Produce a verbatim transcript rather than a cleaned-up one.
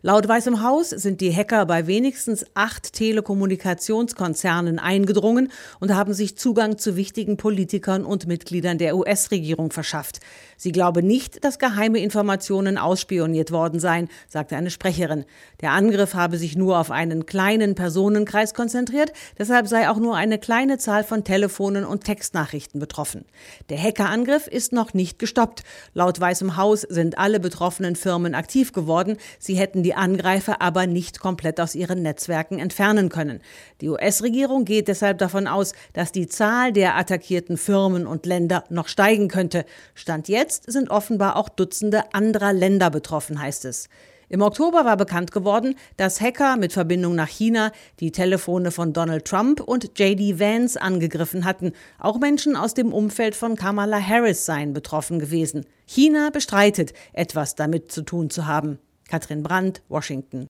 Laut Weißem Haus sind die Hacker bei wenigstens acht Telekommunikationskonzernen eingedrungen und haben sich Zugang zu wichtigen Politikern und Mitgliedern der U S-Regierung verschafft. Sie glaube nicht, dass geheime Informationen ausspioniert worden seien, sagte eine Sprecherin. Der Angriff habe sich nur auf einen kleinen Personenkreis konzentriert, deshalb sei auch nur eine kleine Zahl von Telefonen und Textnachrichten betroffen. Der Hackerangriff ist noch nicht gestoppt. Laut Weißem Haus sind alle betroffenen Firmen aktiv geworden. Sie hätten die Angreifer aber nicht komplett aus ihren Netzwerken entfernen können. Die U S-Regierung geht deshalb davon aus, dass die Zahl der attackierten Firmen und Länder noch steigen könnte. Stand jetzt sind offenbar auch Dutzende anderer Länder betroffen, heißt es. Im Oktober war bekannt geworden, dass Hacker mit Verbindung nach China die Telefone von Donald Trump und J D Vance angegriffen hatten. Auch Menschen aus dem Umfeld von Kamala Harris seien betroffen gewesen. China bestreitet, etwas damit zu tun zu haben. Katrin Brandt, Washington.